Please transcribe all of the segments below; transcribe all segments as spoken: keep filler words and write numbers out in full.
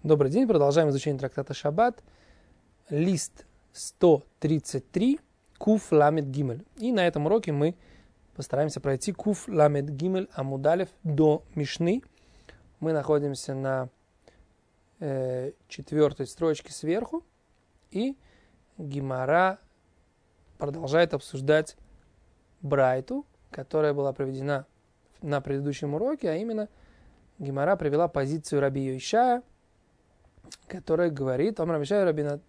Добрый день, продолжаем изучение трактата Шаббат, лист сто тридцать три, Куф Ламед Гимель. И на этом уроке мы постараемся пройти Куф Ламед Гимель Амуд Алеф до Мишны. Мы находимся на э, четвертой строчке сверху, и Гемара продолжает обсуждать Брайту, которая была проведена на предыдущем уроке, а именно Гемара привела позицию Раби Йошая, который говорит, Омар Мишай Рабина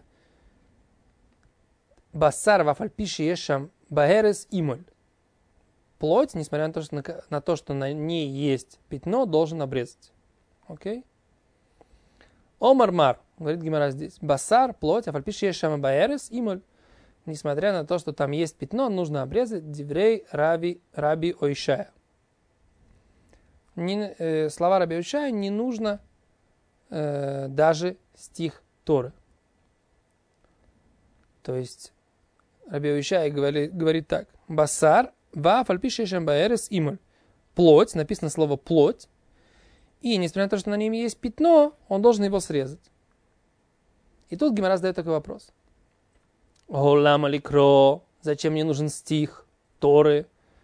Басар вафальпиши ешам баэрес имоль. Плоть, несмотря на то, что на, на то, что на ней есть пятно, должен обрезать. Окей? Омар Мар, говорит Гемара здесь, Басар, плоть, афальпиши ешам баэрес имоль. Несмотря на то, что там есть пятно, нужно обрезать диврей Раби, Раби Ойшая. Не, э, слова Раби Ойшая не нужно э, даже стих Торы. То есть Раби Ойшая говорит, говорит так. Басар ва фальпишешем баэрес имоль. Плоть, написано слово плоть. И несмотря на то, что на нем есть пятно, он должен его срезать. И тут Гемара задает такой вопрос. Голама ликро. Зачем мне нужен стих Торы?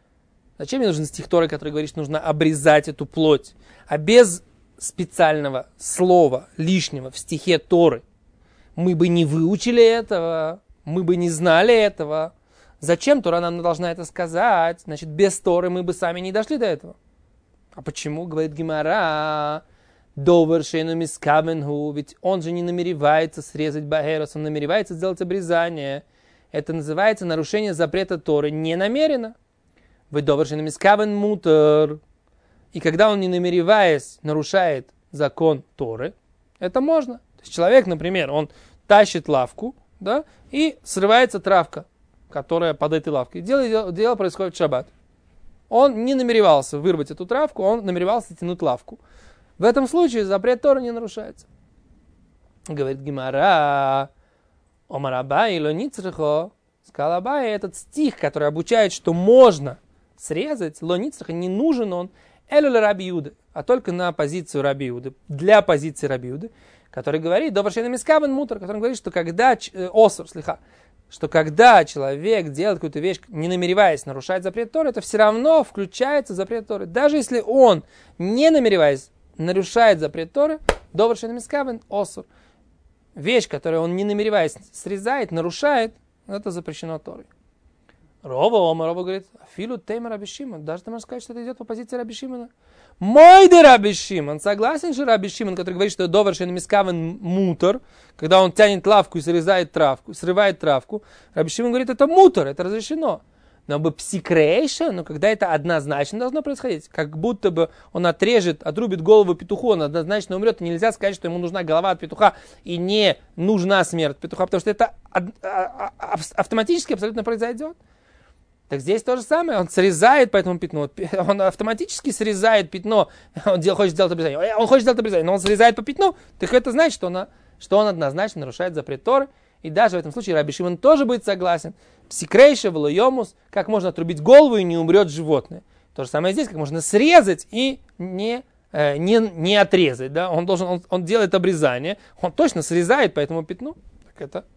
Зачем мне нужен стих Торы, который говорит, что нужно обрезать эту плоть? А без специального слова лишнего в стихе Торы мы бы не выучили этого, мы бы не знали этого. Зачем Тора нам должна это сказать? Значит, без Торы мы бы сами не дошли до этого. А почему, говорит Гемара, довершену мискавенху, ведь он же не намеревается срезать баэрос, он намеревается сделать обрезание. Это называется нарушение запрета Торы не намеренно. Вы довершену мискавен мутер. И когда он, не намереваясь, нарушает закон Торы, это можно. То есть человек, например, он тащит лавку, да, и срывается травка, которая под этой лавкой. Дело, дело происходит в шаббат. Он не намеревался вырвать эту травку, он намеревался тянуть лавку. В этом случае запрет Торы не нарушается. Говорит Гемара, Омар Абай ло ницрихо, сказал Абай, этот стих, который обучает, что можно срезать, ло ницрихо, не нужен он, элю Раби Юды, а только на позицию Раби Юды, для позиции Раби Юды, который говорит, довершенный мискавен мутер, который говорит, что когда, э, осор, слиха, что когда человек делает какую-то вещь, не намереваясь нарушать запрет Торы, это все равно включается запрет Торы. Даже если он, не намереваясь, нарушает запрет Торы, довершенный мискавен, осор. Вещь, которую он, не намереваясь, срезает, нарушает, это запрещено Торой. Рова, Ома, Рова говорит, афилу тейма Раби Шимон. Даже ты можешь сказать, что это идет по позиции Раби Шимона. Мой де Раби Шимон. Согласен же Раби Шимон, который говорит, что довершен мискавен мутер, когда он тянет лавку и срезает травку, срывает травку. Раби Шимон говорит, это мутер, это разрешено. Но бы псикрейша, но когда это однозначно должно происходить, как будто бы он отрежет, отрубит голову петуху, он однозначно умрет, и нельзя сказать, что ему нужна голова от петуха и не нужна смерть петуха, потому что это автоматически абсолютно произойдет. Так здесь то же самое, он срезает по этому пятну, он автоматически срезает пятно, он дел, хочет сделать обрезание, он хочет сделать обрезание, но он срезает по пятну, так это значит, что он, что он однозначно нарушает запрет Торы, и даже в этом случае Раби Шимон тоже будет согласен. Псикрейша, волойомус, как можно отрубить голову и не умрет животное. То же самое здесь, как можно срезать и не, э, не, не отрезать, да, он должен, он, он делает обрезание, он точно срезает по этому пятну, так это,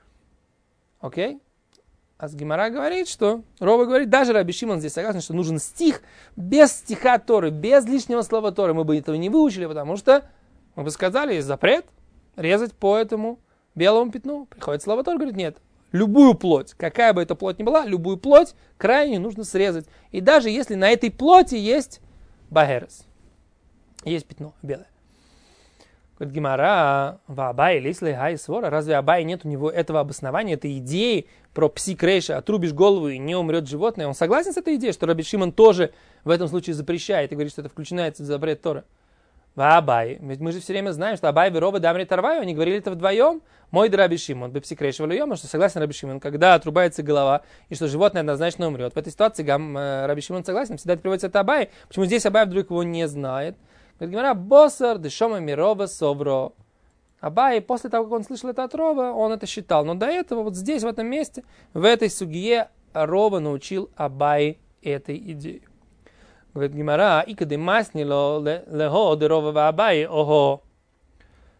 окей. А с Гемара говорит, что, Рова говорит, даже Раби Шимон здесь согласен, что нужен стих без стиха Торы, без лишнего слова Торы. Мы бы этого не выучили, потому что, мы бы сказали, есть запрет резать по этому белому пятну. Приходит слово Торы, говорит, нет, любую плоть, какая бы эта плоть ни была, любую плоть крайне нужно срезать. И даже если на этой плоти есть багерес, есть пятно белое. Говорит Гемара, в Абай лисли хай свора, разве Абай нет у него этого обоснования, этой идеи про псикрейша, отрубишь голову и не умрет животное? Он согласен с этой идеей, что Раби Шимон тоже в этом случае запрещает и говорит, что это включается в запрет Торы? В Абай, ведь мы же все время знаем, что Абай, Верова, Дамри, Тарваю, они говорили это вдвоем, мой да Раби Шимон, бы псикрейша валюем, что согласен Раби Шимон, когда отрубается голова и что животное однозначно умрет. В этой ситуации Гам, э, Раби Шимон согласен, всегда это приводится от Абай. Почему здесь Абай вдруг его не знает? Говорит Гемара, босар дешома мирова собро. Абай, после того, как он слышал это от Рова, он это считал. Но до этого, вот здесь, в этом месте, в этой сугье, Рова научил Абай этой идее. Говорит Гемара, и когда маснило лехо де Рова ва Абай, ого.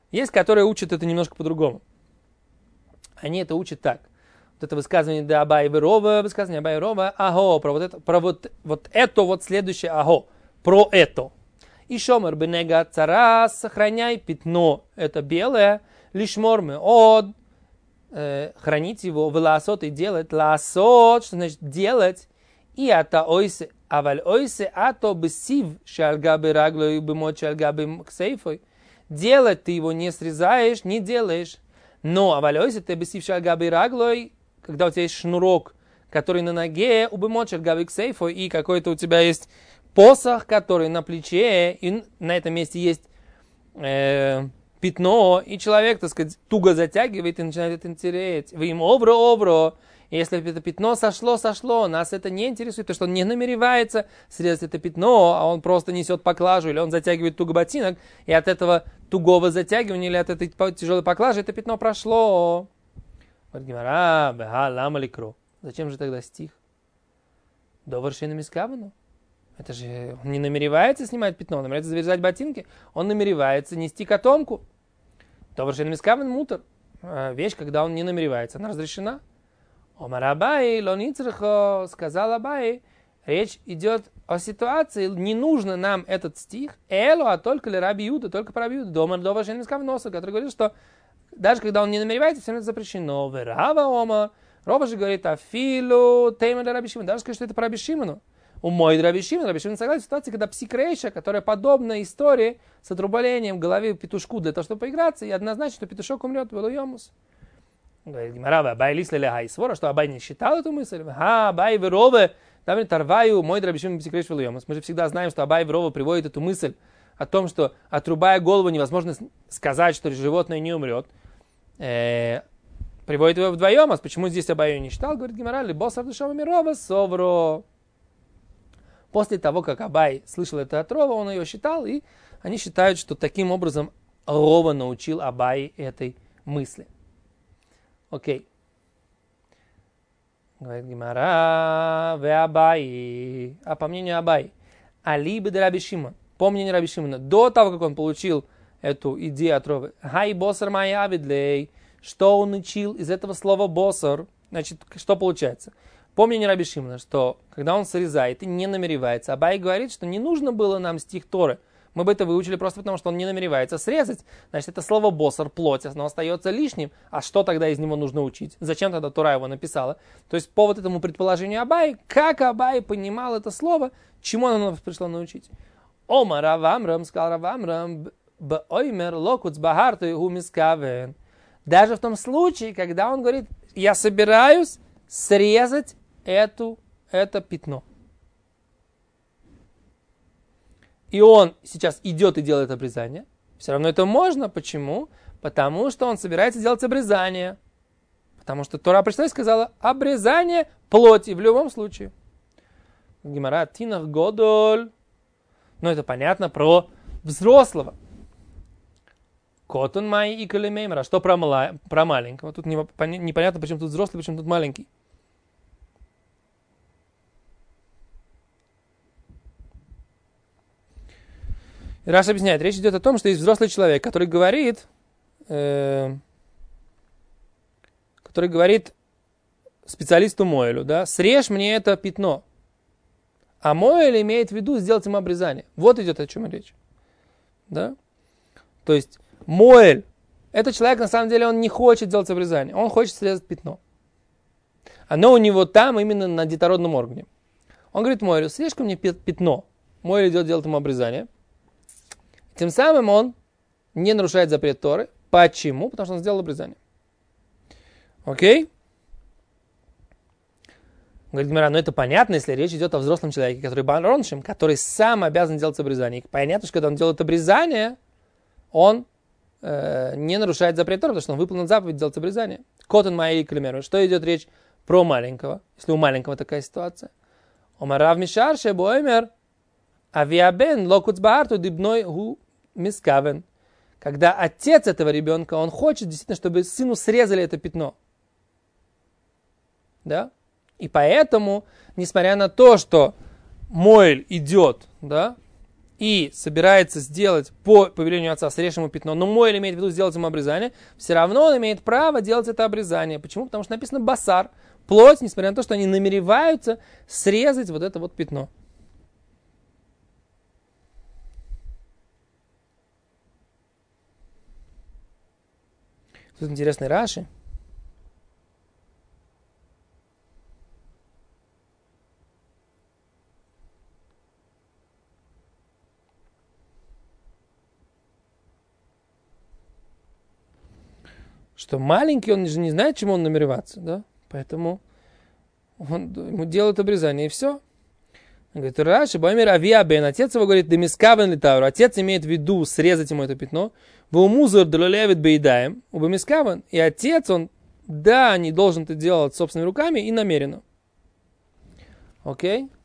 Есть, которые учат это немножко по-другому. Они это учат так. Вот это высказывание да Абай Верова, высказывание Абай Верова, аго, про вот это, про вот, вот это вот следующее аго, про это. И шомер бенега цара, сохраняй пятно, это белое, лишмор мы от, э, хранить его, веласот и делать, ласот, что значит делать, и ата ойсе, аваль ойсе, ато бесив, шальгабы раглой, бемот шальгабы ксейфой. Делать ты его не срезаешь, не делаешь. Но аваль ойсе, ты бесив шальгабы раглой, когда у тебя есть шнурок, который на ноге, убемот шальгабы ксейфой, и какой-то у тебя есть посох, который на плече, и на этом месте есть э, пятно, и человек, так сказать, туго затягивает и начинает это тереть. Вы им обро-обро. Если это пятно сошло, сошло, нас это не интересует, то что он не намеревается срезать это пятно, а он просто несет поклажу, или он затягивает туго ботинок, и от этого тугого затягивания, или от этой тяжелой поклажи это пятно прошло. Зачем же тогда стих? До вершины мискавану. Это же он не намеревается снимать пятно, он намеревается завязать ботинки, он намеревается нести котомку. То вершина мискаван мутер. Вещь, когда он не намеревается, она разрешена. Омар Абай, лоницрхо, сказал Абай, речь идет о ситуации, не нужно нам этот стих, эло, а только ли Раби Юда, только про Раби Юда, домар до вершины мискаван носа, который говорит, что даже когда он не намеревается, все равно это запрещено. Верава Омар, Роба же говорит, афилу, теймер Раби Шимон, даже скажет, что это про Раби Шимону. У мой Раби Шимон, Раби Шимон согласен в ситуации, когда псикрейша, которая подобна истории с отрубалением в голове петушку для того, чтобы поиграться, и однозначно, что петушок умрет, был йомус. Говорит Гимара, Абай лисле лехай свора, что Абай не считал эту мысль. Ха, Абай верове, там тарваю, мой Раби Шимон псикрейш был йомус. Мы же всегда знаем, что Абай верове приводит эту мысль о том, что отрубая голову невозможно сказать, что животное не умрет. Э, приводит его вдвоем. Почему здесь Абай ее не считал? Говорит Гимара, либосар душава мирова совро. После того, как Абай слышал это от Рова, он ее считал, и они считают, что таким образом Рова научил Абай этой мысли. Окей. Говорит Гимара, ве Абай, а по мнению Абай, алибы де Раби Шимон, по мнению Раби Шимона, до того, как он получил эту идею от Ровы, хай босар май авидлей, что он учил из этого слова босар, значит, что получается? По мнению Раби Шимона, что когда он срезает и не намеревается, Абай говорит, что не нужно было нам стих Торы. Мы бы это выучили просто потому, что он не намеревается срезать. Значит, это слово босар, плоть, оно остается лишним. А что тогда из него нужно учить? Зачем тогда Тора его написала? То есть по вот этому предположению Абай, как Абай понимал это слово, чему оно пришло научить? Омар Равамрам, сказал Равамрам, б'оймер локуц бахарту гу мискавен. Даже в том случае, когда он говорит, я собираюсь срезать эту, это пятно. И он сейчас идет и делает обрезание. Все равно это можно. Почему? Потому что он собирается делать обрезание. Потому что Тора пришла и сказала, обрезание плоти в любом случае. Гемара тинах годоль. Но это понятно про взрослого. Котон май и калимеймера. Что про, мала, про маленького? Тут непонятно, почему тут взрослый, почему тут маленький. Раша объясняет, речь идет о том, что есть взрослый человек, который говорит, э, который говорит специалисту Моэлю, да, срежь мне это пятно. А Моэль имеет в виду сделать ему обрезание. Вот идет о чем речь. Да? То есть Моэль, этот человек на самом деле он не хочет делать обрезание, он хочет срезать пятно. Оно у него там именно на детородном органе. Он говорит Моэлю, срежь-ка мне пятно. Моэль идет делать ему обрезание. Тем самым он не нарушает запрет Торы. Почему? Потому что он сделал обрезание. Окей? Говорит Гемара, ну это понятно, если речь идет о взрослом человеке, который банроншим, который сам обязан делать обрезание. И понятно, что когда он делает обрезание, он э, не нарушает запрет Торы, потому что он выполнил заповедь делать обрезание. Котон моей клемеру. Что идет речь про маленького, если у маленького такая ситуация? Омарав мишарше боэмер авиабен локуц баарту дибной гу мискавен. Когда отец этого ребенка, он хочет действительно, чтобы сыну срезали это пятно. Да? И поэтому, несмотря на то, что Моэль идет, да, и собирается сделать по повелению отца, срежь ему пятно, но Моэль имеет в виду сделать ему обрезание, все равно он имеет право делать это обрезание. Почему? Потому что написано басар, плоть, несмотря на то, что они намереваются срезать вот это вот пятно. Тут интересный Раши. Что маленький, он же не знает, чему он намереваться, да? Поэтому он, ему делают обрезание, и все. Он говорит, Раши, Баймер Авиабен, отец его говорит, демискавен литавру. Отец имеет в виду срезать ему это пятно. Вумузор длолевит бейдаем, убамискавен. И отец, он, да, не должен это делать собственными руками и намеренно. Окей?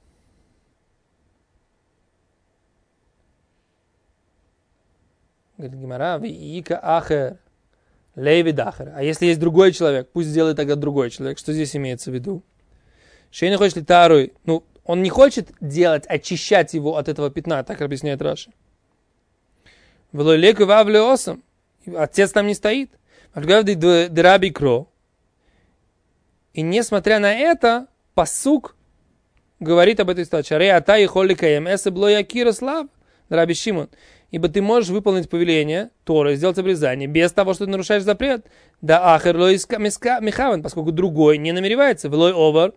Говорит Гемара, виика ахер. Леви дахар. А если есть другой человек, пусть сделает тогда другой человек. Что здесь имеется в виду? Шейна хочет литаруй. Ну, он не хочет делать, очищать его от этого пятна, так объясняет Раши. Влойлеку вавлеосом. Отец там не стоит. Драби кро. И несмотря на это, пасук говорит об этой ситуации. Аре ата и холикаем эсе блоя кирослав. Драби Шимон. Ибо ты можешь выполнить повеление Торы, сделать обрезание, без того, что ты нарушаешь запрет. Да ахер лой михавен, поскольку другой не намеревается. Влой овер,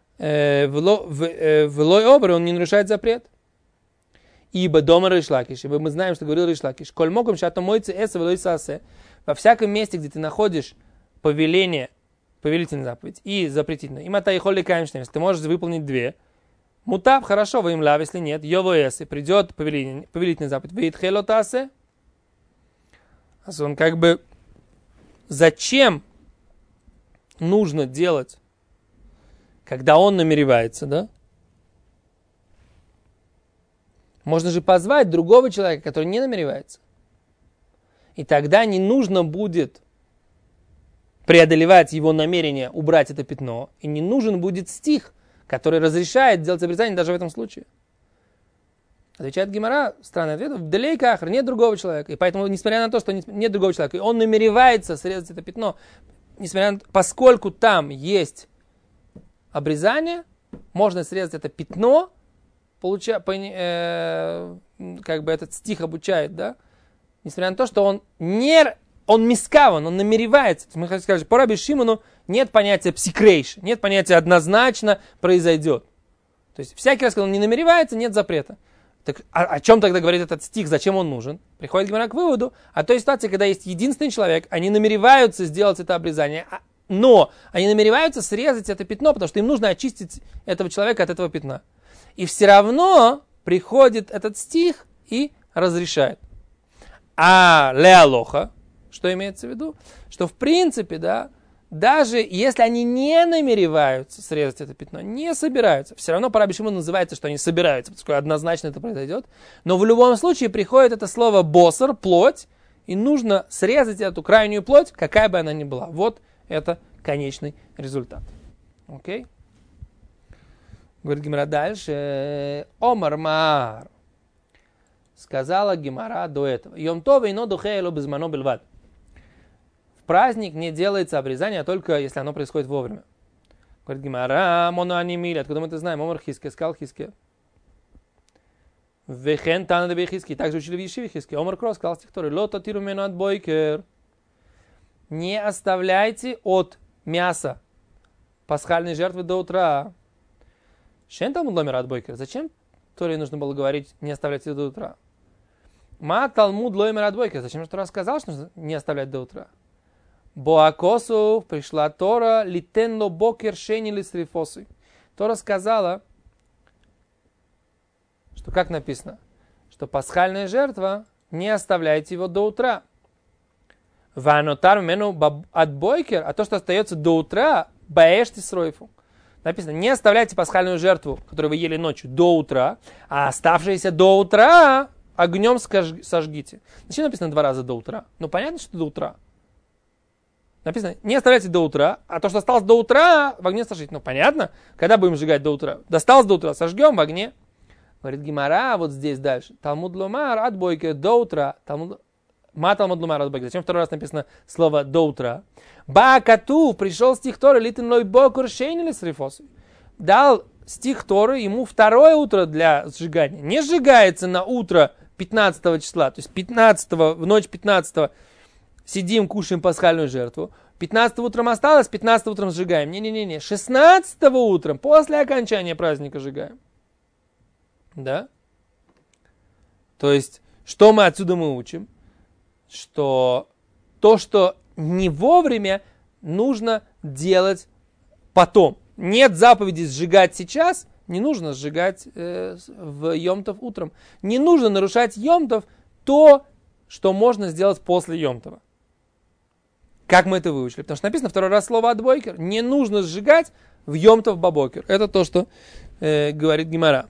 влой овер, он не нарушает запрет. Ибо дома Ришлакиш, ибо мы знаем, что говорил Ришлакиш. Коль могом шато мойцы эсе влой сасе. Во всяком месте, где ты находишь повеление, повелительную заповедь и запретительную. Им это и холли каемштейн, ты можешь выполнить две. Мутав, хорошо, вы им лав, если нет, йовоэсы, придет повелительный заповедь, выйдет хелотасе. Он как бы, зачем нужно делать, когда он намеревается, да? Можно же позвать другого человека, который не намеревается. И тогда не нужно будет преодолевать его намерение убрать это пятно, и не нужен будет стих, который разрешает делать обрезание даже в этом случае. Отвечает Гемара, странный ответ, в далейка ахр, нет другого человека. И поэтому, несмотря на то, что нет другого человека, и он намеревается срезать это пятно, несмотря на, поскольку там есть обрезание, можно срезать это пятно, получа, по, э, как бы этот стих обучает, да, несмотря на то, что он не, он мискаван, он намеревается. Мы хотим сказать, по Раби Шимону нет понятия псикрейш, нет понятия однозначно произойдет. То есть всякий раз, когда он не намеревается, нет запрета. Так о, о чем тогда говорит этот стих, зачем он нужен? Приходит Гемара к выводу о той ситуации, когда есть единственный человек, они намереваются сделать это обрезание, но они намереваются срезать это пятно, потому что им нужно очистить этого человека от этого пятна. И все равно приходит этот стих и разрешает. А леалоха, что имеется в виду? Что в принципе, да, даже если они не намереваются срезать это пятно, не собираются, все равно по Раби Шимону называется, что они собираются, поскольку однозначно это произойдет. Но в любом случае приходит это слово босар, плоть, и нужно срезать эту крайнюю плоть, какая бы она ни была. Вот это конечный результат. Окей? Говорит Гемара дальше. Омар мар. Сказала Гемара до этого. Йом тов ино духейло безмано бельвад. В праздник не делается обрезание, только если оно происходит вовремя. Говорит Гемара, моно анимили. Откуда мы это знаем? Омар хиске, сказал хиске. Вехен тана дебе хиске. Также учили в Ешиве хиске. Омар крос, сказал стихторы. Лото тиру мену от бойкер. Не оставляйте от мяса пасхальной жертвы до утра. Шен там ломер от бойкер. Зачем Торе нужно было говорить, не оставляйте до утра? Ма талмуд ломер от бойкер. Зачем же Тора сказал, что нужно не оставлять до утра? Боакосу пришла Тора литенло бокер шени лисрифосы. Тора сказала, что как написано, что пасхальная жертва, не оставляйте его до утра. Ванотар мену от бойкер, а то, что остается до утра, баэшти сройфу. Написано, не оставляйте пасхальную жертву, которую вы ели ночью, до утра, а оставшиеся до утра огнем сожгите. Зачем написано два раза до утра? Ну, понятно, что до утра. Написано, не оставляйте до утра, а то, что осталось до утра, в огне сожгите. Ну, понятно, когда будем сжигать до утра? Досталось до утра, сожгем в огне. Говорит Гимара, вот здесь дальше. Талмуд ломар от бойкер до утра. Талмуд... Ма Талмуд ломар от бойкер. Зачем второй раз написано слово до утра? Ба кату, пришел стих Торы, литен лой бокур шейнили с рифосой. Дал стих Торы ему второе утро для сжигания. Не сжигается на утро пятнадцатого числа. То есть пятнадцатого, в ночь пятнадцатого сидим, кушаем пасхальную жертву. пятнадцатого утром осталось, пятнадцатого утром сжигаем. Не-не-не, шестнадцатого утром, после окончания праздника сжигаем. Да? То есть, что мы отсюда мы учим? Что то, что не вовремя, нужно делать потом. Нет заповеди сжигать сейчас, не нужно сжигать э, в Йом-Тов утром. Не нужно нарушать Йом-Тов то, что можно сделать после Йом-Това. Как мы это выучили? Потому что написано второй раз слово «адбойкер». Не нужно сжигать в Йом-Тов бабокер. Это то, что э, говорит Гемара.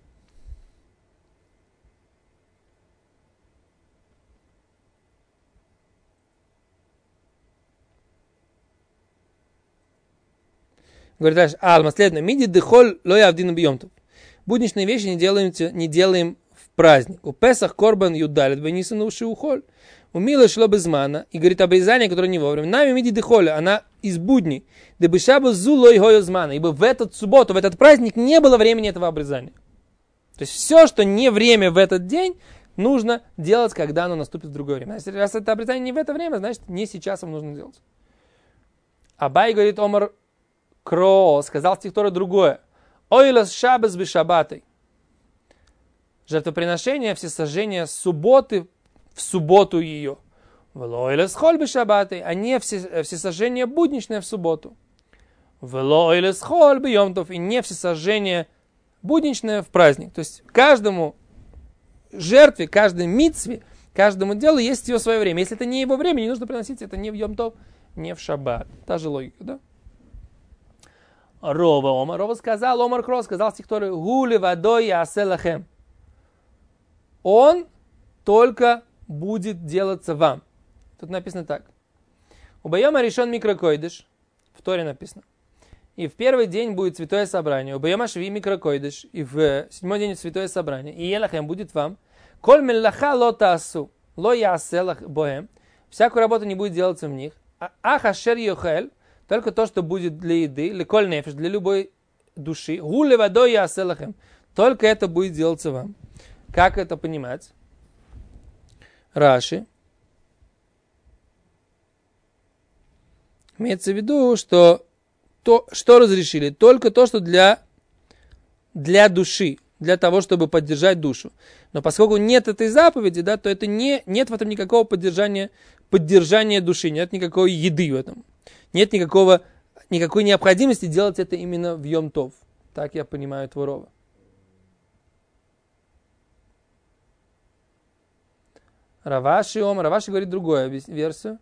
Говорит дальше, алма, следует, миди дехоль лоя авдину бьемтов. Будничные вещи не делаем, не делаем в праздник. У Песах корбан юдалит бенисану уши ухоль. У Милы шло без мана. И говорит обрезание, которое не вовремя. Нами миди дехоля, она из будней. Дебышаба зу лой гойо змана. Ибо в эту субботу, в этот праздник не было времени этого обрезания. То есть все, что не время в этот день, нужно делать, когда оно наступит в другое время. Если раз это обрезание не в это время, значит не сейчас им нужно делать. Абай говорит, Омар Кро, сказал стих Торы другое. Ойлас шабас бешабатой. Жертвоприношение, всесожжение субботы в субботу ее. Ойлас холь бешабатой, а не все, всесожжение будничное в субботу. Ойлас холь бьемтов, и не всесожжение будничное в праздник. То есть каждому жертве, каждой мицве, каждому делу есть его свое время. Если это не его время, не нужно приносить это не в Йом-Тов, не в шаббат. Та же логика, да? Рова Омар. Рова сказал, Омар Кро сказал стих Торы, гули водой яселахем. Он только будет делаться вам. Тут написано так. У Байома решен микрокойдыш. В Торе написано. И в первый день будет святое собрание. У Байома шви микрокойдыш. И в седьмой день святое собрание. И елахем будет вам. Коль меллаха ло таасу. Ло яселах боем. Всякую работу не будет делаться в них. Ахашер йохель. Только то, что будет для еды, леколь нефиш, для любой души. Гуле водой яселахем. Только это будет делаться вам. Как это понимать? Раши. Имеется в виду, что то, что разрешили, только то, что для, для души, для того, чтобы поддержать душу. Но поскольку нет этой заповеди, да, то это не, нет в этом никакого поддержания, поддержания души, нет никакой еды в этом. Нет никакого, никакой необходимости делать это именно в Йом-Тов. Так я понимаю Творова. Раваши Ом. Раваши говорит другую версию.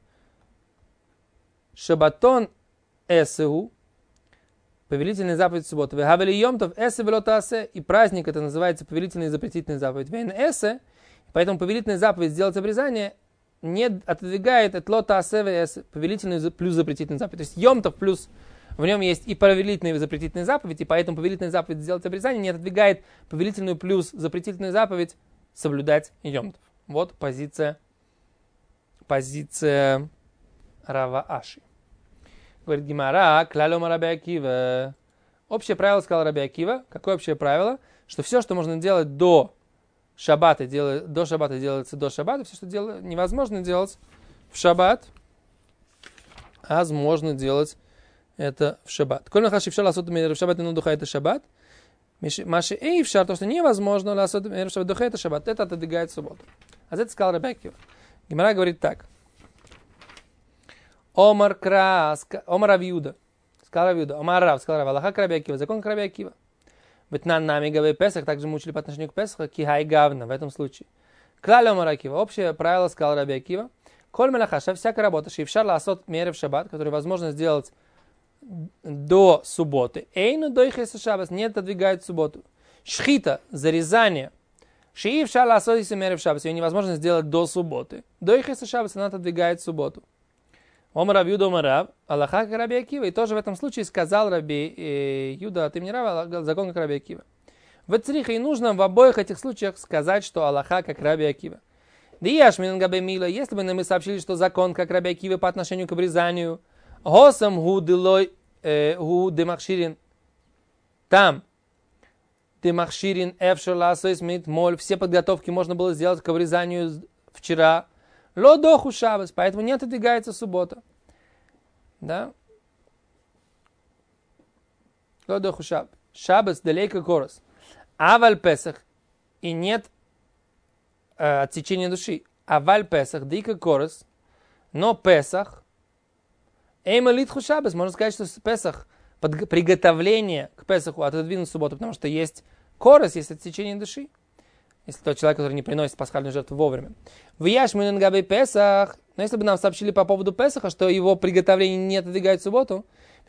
Шабатон эсеу. Повелительная заповедь субботы. Вегавели Йом-Тов эсе велотаасе. И праздник это называется повелительная и запретительная заповедь. Вейн эсе. Поэтому повелительная заповедь сделать обрезание не отодвигает от лота асевес повелительную плюс запретительную заповедь. То есть Йом-Тов плюс в нем есть и повелительная и запретительная заповедь, и поэтому повелительная заповедь сделать обрезание не отодвигает повелительную плюс запретительную заповедь соблюдать Йом-Тов. Вот позиция, позиция Рава Аши. Говорит Гемара, клалёма Раби Акива. Общее правило сказал Раби Акива. Какое общее правило? Что все, что можно делать до Шаббата, делает, до шаббата делается до шаббата, все, что дело, невозможно делать в шаббат, а можно делать это в шаббат. Коль нахаши вшар ласот мейр в шаббат, но духа это шаббат. Маши эй вшар, то, что невозможно ласот мейр в шаббат, духа это шаббат, это отодвигает субботу. А это сказал Раби Акива. Гемара говорит так. Омар Крас, Омар Рав Юда, сказал Рав Юда, Омар Рав, сказал Рав, Аллаха к Раби Акива, закон к Раби Акива. Ветнан нами гавей Песах, также мы учили по отношению к Песаху, кихай гавна, в этом случае. Клаль Омар Акива, общее правило сказал Раби Акива. Коль мелахаша, всякая работа, шейфшар ласот мерев шаббат, которую возможно сделать до субботы. Эйну дойхеса шаббат, не отодвигает субботу. Шхита, зарезание. Шейфшар ласот мерев шаббат, ее невозможно сделать до субботы. Дойхеса шаббат, она отодвигает субботу. Омар Рав Юда, Омар Рав, Аллаха как Раби Акива. И тоже в этом случае сказал Раби э, Юда от имени Рава, закон как Раби Акива. В цриха и нужно в обоих этих случаях сказать, что Аллаха как Раби Акива. Если бы мы сообщили, что закон как Раби Акива по отношению к обрезанию, Госам гу делой гу демахширин, там демахширин эфшер ласойс мит моль, все подготовки можно было сделать к обрезанию вчера. Лодоху шабас, поэтому не отодвигается суббота. Да? Лодоху шабас. Шабас далейка корос. Аваль Песах, и нет э, отсечения души. Аваль Песах, дика корос, но Песах, эймалитху шабас, можно сказать, что Песах, под, приготовление к Песаху отодвинуть субботу, потому что есть корос, есть отсечение души. Если тот человек, который не приносит пасхальную жертву вовремя. В Яшминен Габей Песах, но если бы нам сообщили по поводу Песаха, что его приготовление не отодвигает субботу,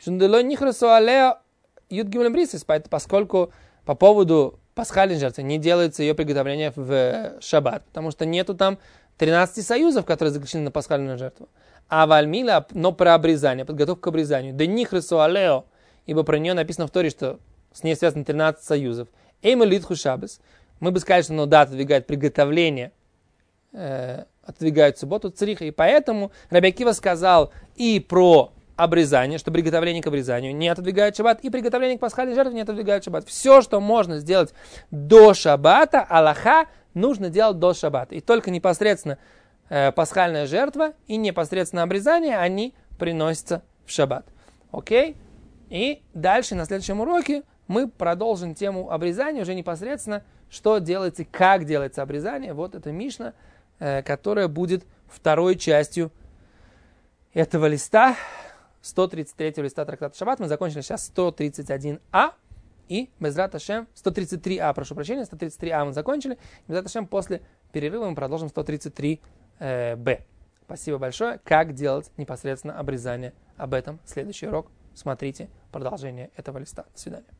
поскольку по поводу пасхальной жертвы не делается ее приготовление в шаббат, потому что нету там тринадцати союзов, которые заключены на пасхальную жертву. А вальмила, но про обрезание, подготовка к обрезанию. Да нихресу алео, ибо про нее написано в Торе, что с ней связано тринадцать союзов. Эйма литху шаббас. Мы бы сказали, что ну да, отодвигает приготовление, э, отодвигает субботу цриха. И поэтому Раби Акива сказал и про обрезание, что приготовление к обрезанию не отодвигает шаббат, и приготовление к пасхальной жертве не отодвигает шаббат. Все, что можно сделать до шаббата, Аллаха, нужно делать до шаббата. И только непосредственно э, пасхальная жертва и непосредственно обрезание, они приносятся в шаббат. Окей? И дальше, на следующем уроке, мы продолжим тему обрезания уже непосредственно, что делается, как делается обрезание. Вот это Мишна, э, которая будет второй частью этого листа, сто тридцать третьего листа трактата Шаббат. Мы закончили сейчас сто тридцать один а и Безрат Ашем, сто тридцать три а, прошу прощения, сто тридцать три а мы закончили. Безрат Ашем после перерыва мы продолжим сто тридцать три бэ. Спасибо большое. Как делать непосредственно обрезание? Об этом следующий урок. Смотрите продолжение этого листа. До свидания.